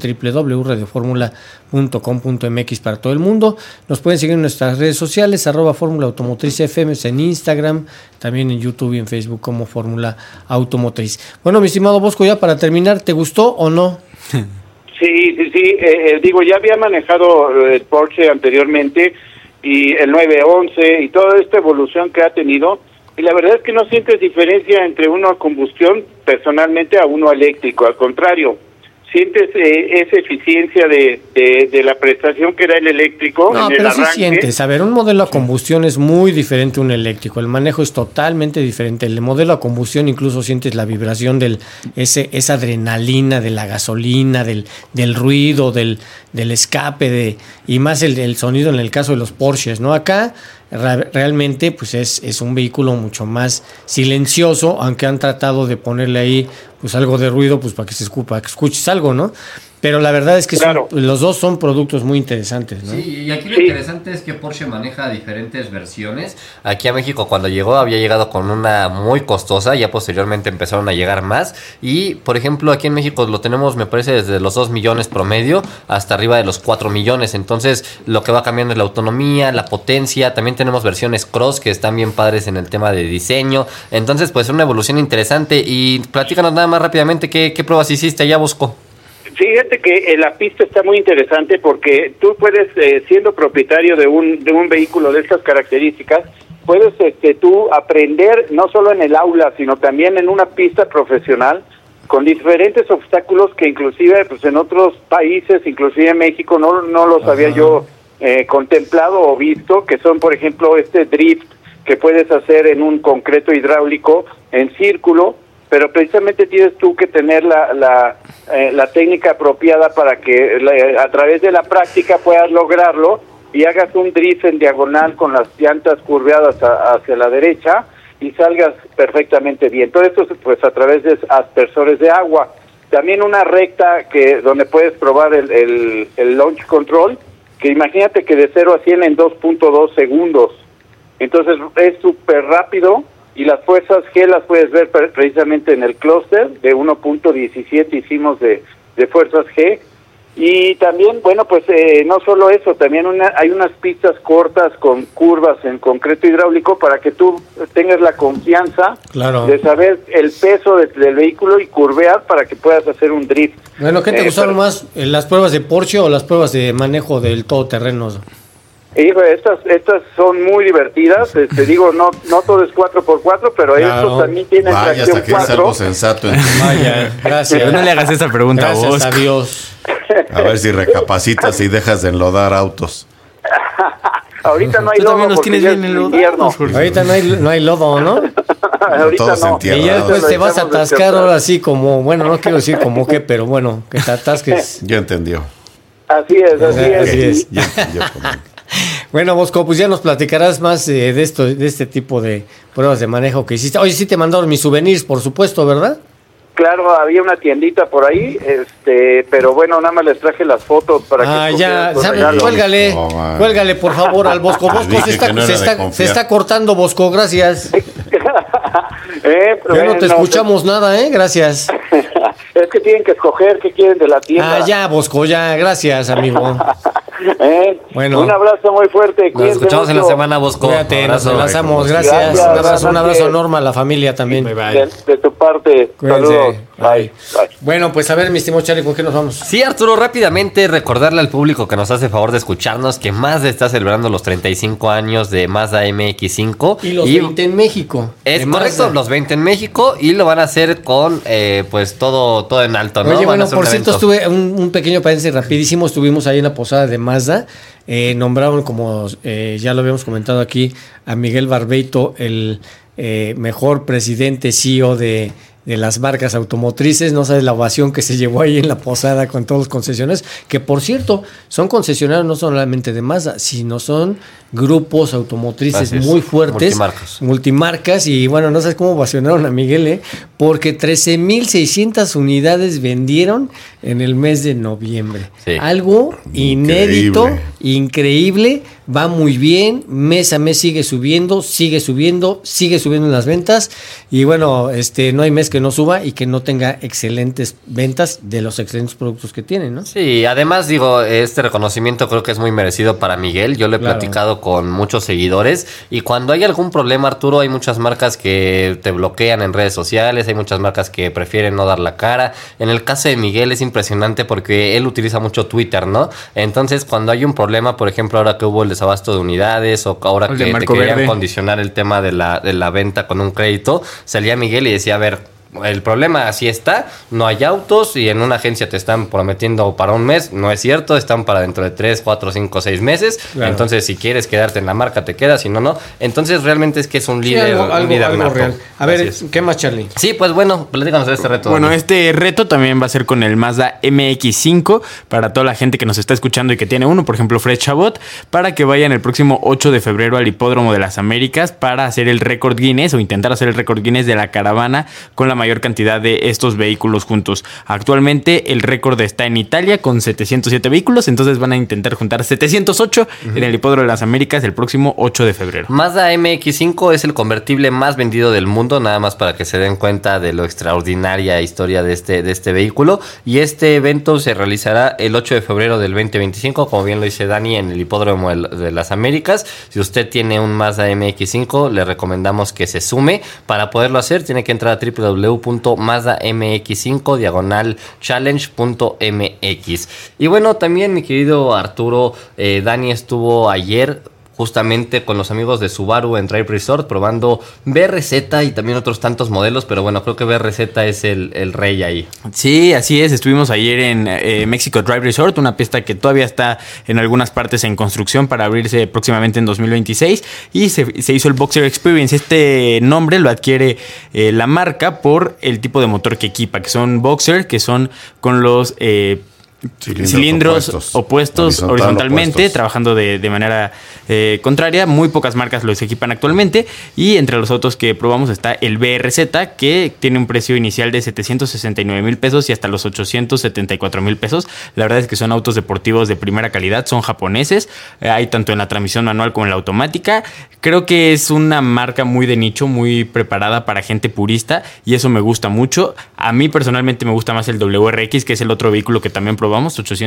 www.radioformula.com.mx para todo el mundo. Nos pueden seguir en nuestras redes sociales, @Fórmula Automotriz FM, en Instagram, también en YouTube y en Facebook como Fórmula Automotriz. Bueno, mi estimado Bosco, ya para terminar, ¿te gustó o no? Sí. Digo, ya había manejado el Porsche anteriormente, y el 911 y toda esta evolución que ha tenido, y la verdad es que no sientes diferencia entre uno a combustión personalmente a uno eléctrico, al contrario, sientes esa eficiencia de la prestación que da el eléctrico. No, pero sí sientes, a ver, un modelo a combustión es muy diferente a un eléctrico, el manejo es totalmente diferente. El modelo a combustión incluso sientes la vibración esa adrenalina de la gasolina, del ruido, del escape, y más el sonido en el caso de los Porsches, ¿no? Acá realmente pues es un vehículo mucho más silencioso, aunque han tratado de ponerle ahí pues algo de ruido pues para que escuches algo, ¿no? Pero la verdad es que los dos son productos muy interesantes, ¿no? Sí, y aquí lo interesante es que Porsche maneja diferentes versiones. Aquí a México cuando llegó había llegado con una muy costosa, ya posteriormente empezaron a llegar más. Y, por ejemplo, aquí en México lo tenemos, me parece, desde los 2 millones promedio hasta arriba de los 4 millones. Entonces, lo que va cambiando es la autonomía, la potencia. También tenemos versiones cross que están bien padres en el tema de diseño. Entonces, pues, es una evolución interesante. Y platícanos nada más rápidamente qué pruebas hiciste allá, Bosco. Fíjate que la pista está muy interesante porque tú puedes, siendo propietario de un vehículo de estas características, puedes tú aprender no solo en el aula, sino también en una pista profesional con diferentes obstáculos que inclusive pues en otros países, inclusive en México, no los había yo contemplado o visto, que son, por ejemplo, este drift que puedes hacer en un concreto hidráulico en círculo, pero precisamente tienes tú que tener la técnica apropiada para que a través de la práctica puedas lograrlo y hagas un drift en diagonal con las llantas curveadas hacia la derecha y salgas perfectamente bien. Todo esto pues a través de aspersores de agua. También una recta donde puedes probar el launch control, que imagínate que de 0 a 100 en 2.2 segundos. Entonces es súper rápido. Y las fuerzas G las puedes ver precisamente en el clúster de 1.17 hicimos de fuerzas G. Y también, bueno, pues no solo eso, también hay unas pistas cortas con curvas en concreto hidráulico para que tú tengas la confianza de saber el peso del vehículo y curvear para que puedas hacer un drift. Bueno, ¿qué te gustaron más, las pruebas de Porsche o las pruebas de manejo del todoterreno? Hijo, estas son muy divertidas. Te digo, no todo es 4x4, pero estos también tienen tracción 4. Es algo sensato. Vaya, gracias. No le hagas esa pregunta a vos. Gracias a Dios. A ver si recapacitas y dejas de enlodar autos. Ahorita no hay lodo. Tú también nos tienes bien enlodados. Ahorita no hay lodo, ¿no? Ahorita no. Y ya después te vas a atascar ahora sí como, bueno, no quiero decir como que, pero bueno, que te atasques. Ya entendió. Así es. Ya entendió. Bueno, Bosco, pues ya nos platicarás más de este tipo de pruebas de manejo que hiciste. Oye, sí te mandaron mis souvenirs, por supuesto, ¿verdad? Claro, había una tiendita por ahí, pero bueno, nada más les traje las fotos para que... ya, cuélgale, por favor, al Bosco. Bosco se está cortando, Bosco, gracias. Ya no te escuchamos nada, gracias. Es que tienen que escoger qué quieren de la tienda. Ya, Bosco, ya, gracias, amigo. Bueno, un abrazo muy fuerte. Nos escuchamos en la semana, Bosco. Cuídate, nos enlazamos, gracias. Un abrazo enorme a la familia también. Bye. De tu parte, saludos. Bye. Bueno, pues a ver, mi estimado Charlie, ¿con qué nos vamos? Sí, Arturo, rápidamente recordarle al público que nos hace favor de escucharnos que Mazda está celebrando los 35 años de Mazda MX-5. Y los 20 en México. Es correcto, los 20 en México y lo van a hacer con pues todo en alto, ¿no? Oye, bueno, por cierto, estuve un pequeño paréntesis rapidísimo, estuvimos ahí en la posada de Mazda, nombraron como ya lo habíamos comentado aquí a Miguel Barbeito el mejor presidente CEO de las marcas automotrices. No sabes la ovación que se llevó ahí en la posada con todos los concesionarios, que por cierto son concesionarios no solamente de Mazda, sino son grupos automotrices muy fuertes, multimarcas, y bueno, no sabes cómo ovacionaron a Miguel, porque 13,600 unidades vendieron en el mes de noviembre. Algo inédito, increíble, va muy bien, mes a mes sigue subiendo en las ventas, y bueno, no hay mes que no suba y que no tenga excelentes ventas de los excelentes productos que tienen, ¿no? Sí, además digo, este reconocimiento creo que es muy merecido para Miguel. Yo lo he platicado con muchos seguidores, y cuando hay algún problema, Arturo, hay muchas marcas que te bloquean en redes sociales, hay muchas marcas que prefieren no dar la cara. En el caso de Miguel es impresionante porque él utiliza mucho Twitter, ¿no? Entonces, cuando hay un problema, por ejemplo, ahora que hubo el desabasto de unidades, o ahora que te querían condicionar el tema de la venta con un crédito, salía Miguel y decía, a ver, el problema así está, no hay autos, y en una agencia te están prometiendo para un mes, no es cierto, están para dentro de 3, 4, 5, 6 meses, entonces si quieres quedarte en la marca te quedas, si no, no. Entonces realmente es que es un líder, algo real. A ver, ¿qué más, Charlie? Sí, pues bueno, platícanos de este reto. Bueno, este reto también va a ser con el Mazda MX-5, para toda la gente que nos está escuchando y que tiene uno, por ejemplo Fred Chabot, para que vayan el próximo 8 de febrero al Hipódromo de las Américas para hacer el récord Guinness, o intentar hacer el récord Guinness de la caravana con la mayor cantidad de estos vehículos juntos. Actualmente el récord está en Italia con 707 vehículos, entonces van a intentar juntar 708 en el Hipódromo de las Américas el próximo 8 de febrero. Mazda MX-5 es el convertible más vendido del mundo, nada más para que se den cuenta de lo extraordinaria historia de este vehículo, y este evento se realizará el 8 de febrero del 2025, como bien lo dice Dani, en el Hipódromo de las Américas. Si usted tiene un Mazda MX-5, le recomendamos que se sume. Para poderlo hacer, tiene que entrar a www.mazda mx5 challenge.mx. Y bueno, también mi querido Arturo, Dani estuvo ayer justamente con los amigos de Subaru en Drive Resort probando BRZ y también otros tantos modelos, pero bueno, creo que BRZ es el rey ahí. Sí, así es, estuvimos ayer en México Drive Resort, una pista que todavía está en algunas partes en construcción para abrirse próximamente en 2026, y se hizo el Boxer Experience. Este nombre lo adquiere la marca por el tipo de motor que equipa, que son Boxer, que son con los cilindros opuestos horizontalmente, trabajando de manera contraria. Muy pocas marcas los equipan actualmente, y entre los autos que probamos está el BRZ, que tiene un precio inicial de 769,000 pesos y hasta los 874,000 pesos. La verdad es que son autos deportivos de primera calidad, son japoneses, hay tanto en la transmisión manual como en la automática. Creo que es una marca muy de nicho, muy preparada para gente purista, y eso me gusta mucho. A mí personalmente me gusta más el WRX, que es el otro vehículo que también probamos.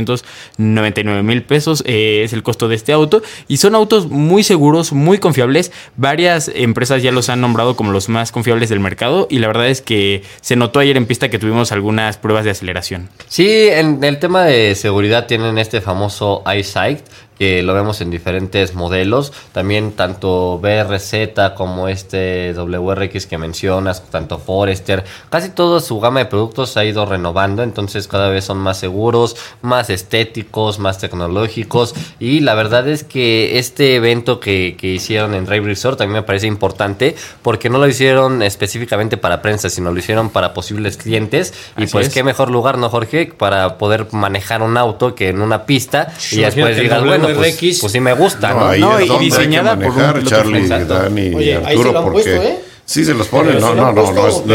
899,000 pesos es el costo de este auto, y son autos muy seguros, muy confiables. Varias empresas ya los han nombrado como los más confiables del mercado, y la verdad es que se notó ayer en pista que tuvimos algunas pruebas de aceleración. Sí, en el tema de seguridad tienen este famoso EyeSight, que lo vemos en diferentes modelos, también tanto BRZ como este WRX que mencionas, tanto Forester, casi toda su gama de productos se ha ido renovando, entonces cada vez son más seguros, más estéticos, más tecnológicos, y la verdad es que este evento que hicieron en Drive Resort también me parece importante, porque no lo hicieron específicamente para prensa, sino lo hicieron para posibles clientes, y así pues qué mejor lugar, ¿no, Jorge?, para poder manejar un auto que en una pista, y después digas, bueno, pues sí me gusta, ¿no? No, y diseñada por un Charlie, Dani y Arturo, porque sí se los ponen, no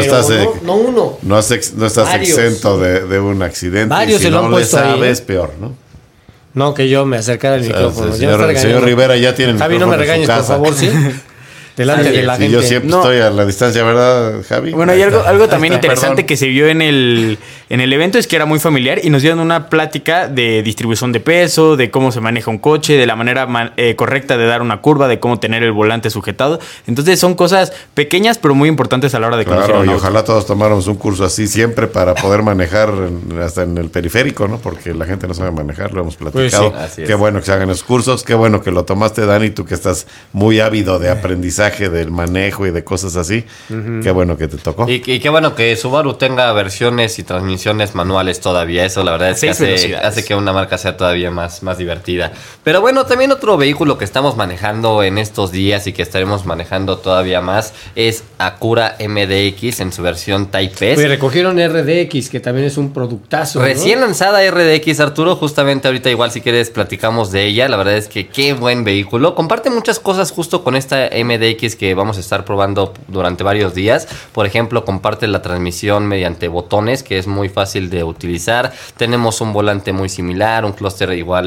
estás exento de un accidente. Varios si no le sabes, peor, ¿no? No, que yo me acercara al micrófono. Señor Rivera ya tiene el Javi, no me regañes, por favor, ¿sí? Delante de la gente. Yo siempre estoy a la distancia, ¿verdad, Javi? Bueno, hay algo también interesante que se vio en el evento, es que era muy familiar, y nos dieron una plática de distribución de peso, de cómo se maneja un coche, de la manera correcta de dar una curva, de cómo tener el volante sujetado. Entonces son cosas pequeñas pero muy importantes a la hora de conocer un auto. Ojalá todos tomáramos un curso así siempre para poder manejar hasta en el periférico, ¿no? Porque la gente no sabe manejar, lo hemos platicado. Pues sí, qué bueno que se hagan esos cursos, qué bueno que lo tomaste, Dani, tú que estás muy ávido de aprendizaje aprendizaje del manejo y de cosas así. Qué bueno que te tocó. Y qué bueno que Subaru tenga versiones y transmisiones manuales todavía. Eso la verdad es que hace que una marca sea todavía más divertida. Pero bueno, también otro vehículo que estamos manejando en estos días y que estaremos manejando todavía más es Acura MDX en su versión Type S. Pues recogieron RDX, que también es un productazo, recién lanzada RDX, Arturo. Justamente ahorita igual si quieres platicamos de ella. La verdad es que qué buen vehículo. Comparte muchas cosas justo con esta MDX que vamos a estar probando durante varios días. Por ejemplo, comparte la transmisión mediante botones, que es muy fácil de utilizar. Tenemos un volante muy similar, un clúster igual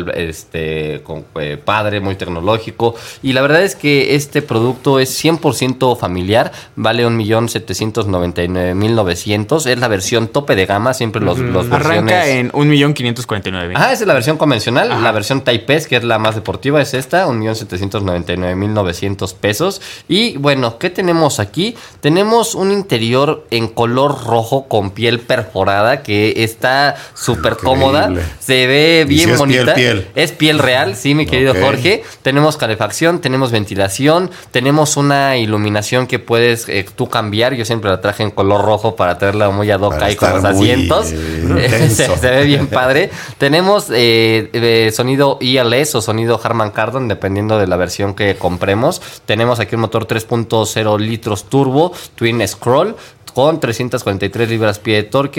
padre, muy tecnológico. Y la verdad es que este producto es 100% familiar. Vale 1,799,900. Es la versión tope de gama. Siempre los arranca en 1,549,000. Esa es la versión convencional. La versión Type S, que es la más deportiva, es esta, 1,799,900 pesos. Y bueno, ¿qué tenemos aquí? Tenemos un interior en color rojo con piel perforada que está súper cómoda. Se ve bien bonita. Es piel real, sí, mi querido Jorge. Tenemos calefacción, tenemos ventilación, tenemos una iluminación que puedes tú cambiar. Yo siempre la traje en color rojo para traerla muy ad hoc ahí con los asientos. Se ve bien padre. Tenemos sonido ILS o sonido Harman Kardon, dependiendo de la versión que compremos. Tenemos aquí un motor 3.0 litros turbo, Twin Scroll, con 343 libras-pie de torque,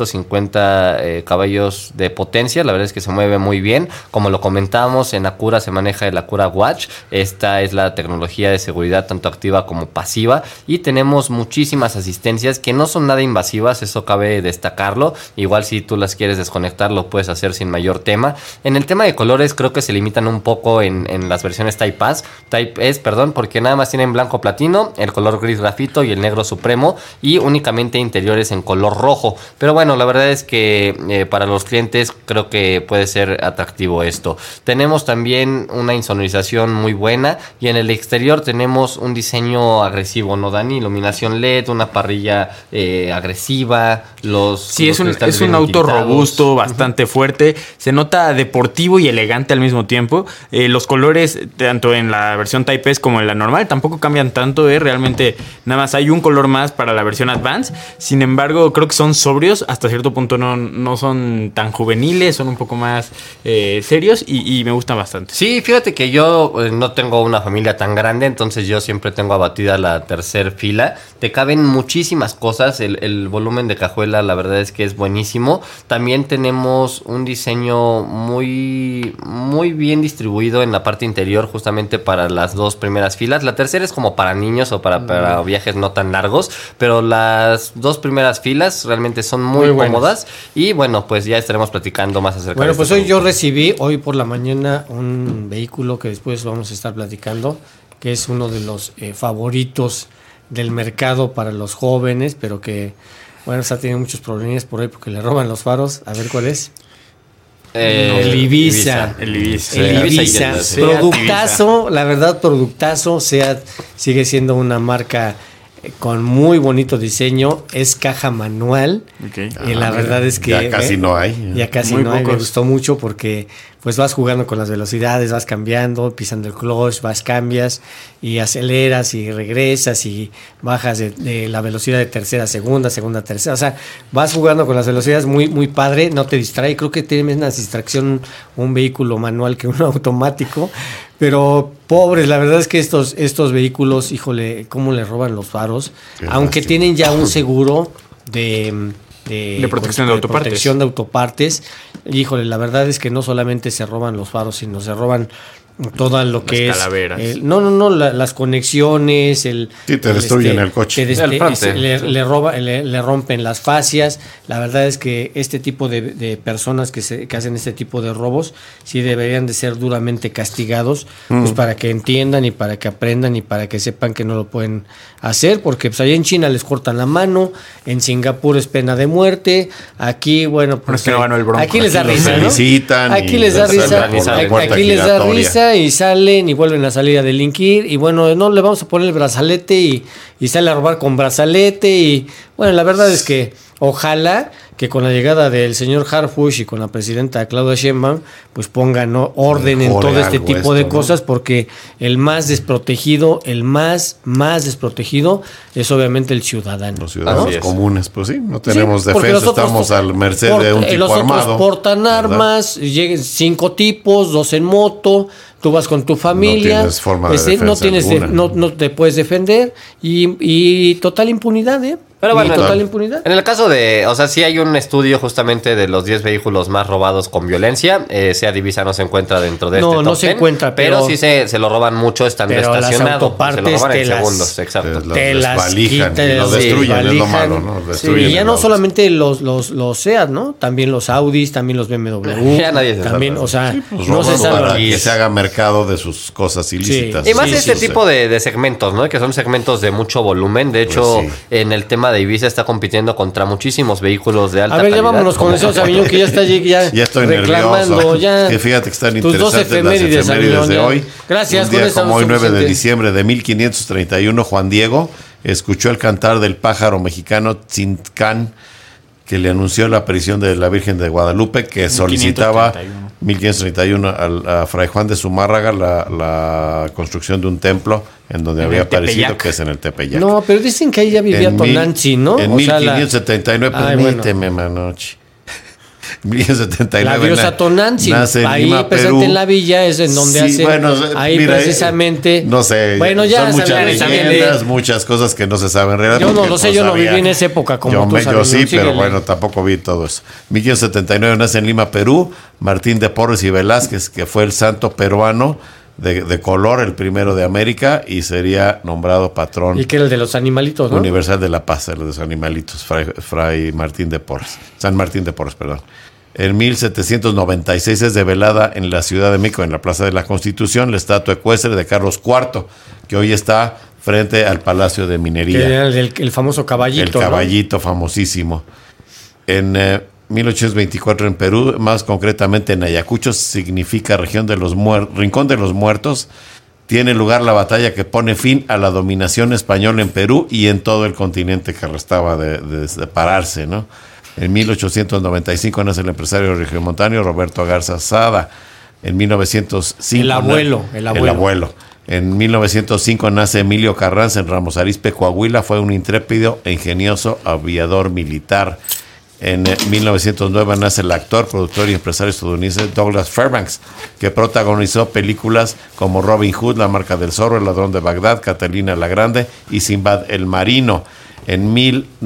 350 caballos de potencia. La verdad es que se mueve muy bien. Como lo comentábamos, en Acura se maneja el Acura Watch. Esta es la tecnología de seguridad tanto activa como pasiva. Y tenemos muchísimas asistencias que no son nada invasivas, eso cabe destacarlo. Igual si tú las quieres desconectar, lo puedes hacer sin mayor tema. En el tema de colores creo que se limitan un poco en las versiones Type S, porque nada más tienen blanco platino, el color gris grafito y el negro supremo. Y únicamente interiores en color rojo. Pero bueno, la verdad es que para los clientes creo que puede ser atractivo esto. Tenemos también una insonorización muy buena y en el exterior tenemos un diseño agresivo, ¿no, Dani? Iluminación LED, una parrilla agresiva. Es un auto robusto, bastante fuerte. Se nota deportivo y elegante al mismo tiempo. Los colores, tanto en la versión Type S como en la normal, tampoco cambian tanto. Realmente nada más hay un color más para la versión Advance. Sin embargo, creo que son sobrios. Hasta cierto punto no son tan juveniles, son un poco más serios y me gustan bastante. Sí, fíjate que yo no tengo una familia tan grande, entonces yo siempre tengo abatida la tercera fila. Te caben muchísimas cosas. El volumen de cajuela, la verdad es que es buenísimo. También tenemos un diseño muy, muy bien distribuido en la parte interior, justamente para las dos primeras filas. La tercera es como para niños o para viajes no tan largos, pero las dos primeras filas realmente son muy cómodas. Y bueno, pues ya estaremos platicando más acerca de esto. Pues hoy yo recibí, hoy por la mañana, un vehículo que después vamos a estar platicando, que es uno de los favoritos del mercado para los jóvenes, pero que, está teniendo muchos problemas por ahí porque le roban los faros. A ver cuál es. El Ibiza. Productazo, la verdad, productazo. Seat sigue siendo una marca con muy bonito diseño, es caja manual. Y la verdad es que ya casi no hay. Me gustó mucho porque pues vas jugando con las velocidades, vas cambiando, pisando el clutch, cambias y aceleras y regresas y bajas de la velocidad de tercera a segunda, tercera. O sea, vas jugando con las velocidades muy, muy padre, no te distrae. Creo que tiene menos distracción un vehículo manual que un automático. Pero pobres, la verdad es que estos vehículos, híjole, cómo le roban los faros. Aunque tienen ya un seguro de protección de autopartes. Híjole, la verdad es que no solamente se roban los faros, sino se roban todo lo que es calaveras. Las conexiones, te destruyen el coche, le rompen las fascias. La verdad es que este tipo de personas que hacen este tipo de robos sí deberían de ser duramente castigados, pues para que entiendan y para que aprendan y para que sepan que no lo pueden hacer, porque pues allá en China les cortan la mano, en Singapur es pena de muerte, aquí aquí les da risa, ¿no? Aquí les da risa y salen y vuelven a salir a delinquir y bueno, no le vamos a poner el brazalete y sale a robar con brazalete y bueno, la verdad es que ojalá que con la llegada del señor Harfuch y con la presidenta Claudia Sheinbaum, pues pongan orden en todo este tipo de cosas, porque el más desprotegido es obviamente el ciudadano. Los ciudadanos comunes, pues sí, no tenemos defensa, estamos al merced de un tipo armado. Los otros portan armas, llegan 5 tipos, 2 en moto, tú vas con tu familia, no tienes forma de defensa no te puedes defender y total impunidad, ¿eh? Pero bueno, total impunidad. En el caso de, o sea, sí hay un estudio justamente de los 10 vehículos más robados con violencia. Sea Divisa no se encuentra dentro de este top 10. No se encuentra, pero sí se lo roban mucho estando estacionado. Las autopartes se lo roban en segundos, exacto. Te las quitan y lo destruyen, es lo malo, ¿no? Y ya no solamente los SEAT, ¿no? También los Audis, también los BMW. Ya nadie se también, sabe. O sea, pues no se sabe. Para que se haga mercado de sus cosas ilícitas. Y más este tipo de segmentos, ¿no? Que son segmentos de mucho volumen. De hecho, en el tema de Ibiza está compitiendo contra muchísimos vehículos de alta calidad. Ya vámonos con eso, Sabiñón, que ya está ya estoy nervioso. Que fíjate que están interesantes las efemérides de hoy. Gracias. Un día como hoy, 9 de diciembre de 1531, Juan Diego escuchó el cantar del pájaro mexicano Tzintcán, que le anunció la aparición de la Virgen de Guadalupe, que solicitaba 1531 a Fray Juan de Zumárraga la construcción de un templo en donde había aparecido, que es en el Tepeyac. No, pero dicen que ahí ya vivía Tonantzin, ¿no? En 1579, permíteme, Manoche. 1579. La diosa Tonantzin, ahí Lima, presente Perú. En la villa es en donde hace. Bueno, ahí mira, precisamente. No sé. Bueno, ya son muchas leyendas, muchas cosas que no se saben realmente. Yo no lo sé, yo no viví en esa época como tú sabes. Yo sí, pero bueno, tampoco vi todo eso. 1579 nace en Lima, Perú, Martín de Porres y Velázquez, que fue el santo peruano de color, el primero de América, y sería nombrado patrón. Y que era el de los animalitos, ¿no? Universal de la Paz, el de los animalitos, Fray Martín de Porres. San Martín de Porres, perdón. En 1796 es develada en la Ciudad de México, en la Plaza de la Constitución, la estatua ecuestre de Carlos IV, que hoy está frente al Palacio de Minería. Que era el famoso caballito. El caballito, ¿no? Famosísimo. En 1824 en Perú, más concretamente en Ayacucho, significa Rincón de los Muertos, tiene lugar la batalla que pone fin a la dominación española en Perú y en todo el continente que restaba de separarse, ¿no? En 1895 nace el empresario regiomontano Roberto Garza Sada. En 1905 el abuelo. En 1905 nace Emilio Carranza en Ramos Arizpe, Coahuila. Fue un intrépido e ingenioso aviador militar. En 1909 nace el actor, productor y empresario estadounidense Douglas Fairbanks, que protagonizó películas como Robin Hood, La Marca del Zorro, El Ladrón de Bagdad, Catalina la Grande y Sinbad el Marino. En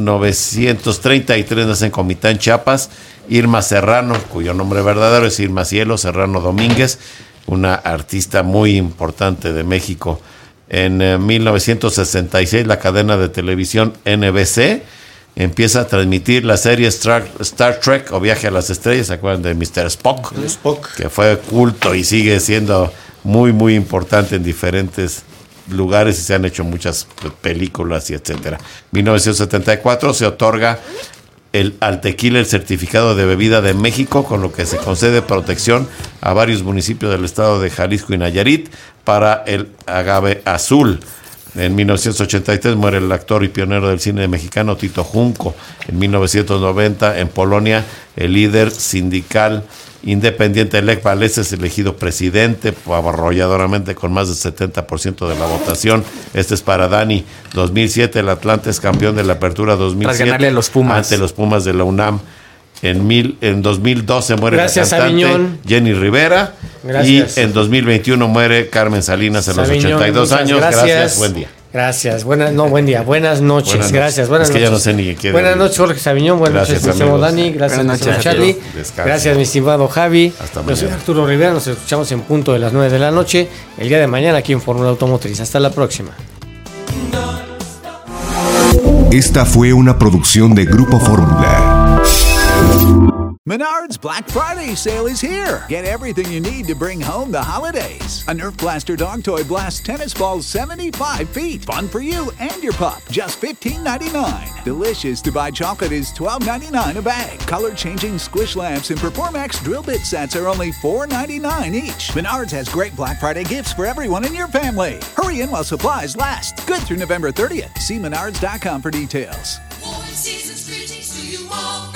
1933 nace en Comitán, Chiapas, Irma Serrano, cuyo nombre verdadero es Irma Cielo Serrano Domínguez, una artista muy importante de México. En 1966 la cadena de televisión NBC empieza a transmitir la serie Star Trek o Viaje a las Estrellas. ¿Se acuerdan de Mr. Spock? Que fue culto y sigue siendo muy, muy importante en diferentes lugares y se han hecho muchas películas y etcétera. 1974 se otorga al tequila el certificado de bebida de México, con lo que se concede protección a varios municipios del estado de Jalisco y Nayarit para el agave azul. En 1983 muere el actor y pionero del cine mexicano Tito Junco. En 1990 en Polonia el líder sindical independiente Lech Walesa es elegido presidente arrolladoramente con más del 70% de la votación. Este es para Dani. 2007 el Atlante es campeón de la Apertura 2007 tras ganarle a los Pumas. Ante los Pumas de la UNAM. En 2012 muere la cantante Aviñón. Jenny Rivera. Gracias. Y en 202021 muere Carmen Salinas a los 82 años. Gracias, buen día. Gracias, buen día, buenas noches, gracias, buenas noches. Ya no sé ni qué. Buenas noches, Jorge Sabiñón, buenas noches, mi estimado Dani, gracias, mi estimado Charlie, gracias, mi estimado Javi. Yo soy Arturo Rivera, nos escuchamos en punto de las 9 de la noche, el día de mañana aquí en Fórmula Automotriz. Hasta la próxima. Esta fue una producción de Grupo Fórmula. Menards Black Friday sale is here. Get everything you need to bring home the holidays. A Nerf Blaster dog toy blasts tennis balls 75 feet. Fun for you and your pup. Just $15.99. Delicious to buy chocolate is $12.99 a bag. Color-changing squish lamps and Performax drill bit sets are only $4.99 each. Menards has great Black Friday gifts for everyone in your family. Hurry in while supplies last. Good through November 30th. See menards.com for details. Warm season's greetings to you. Mall.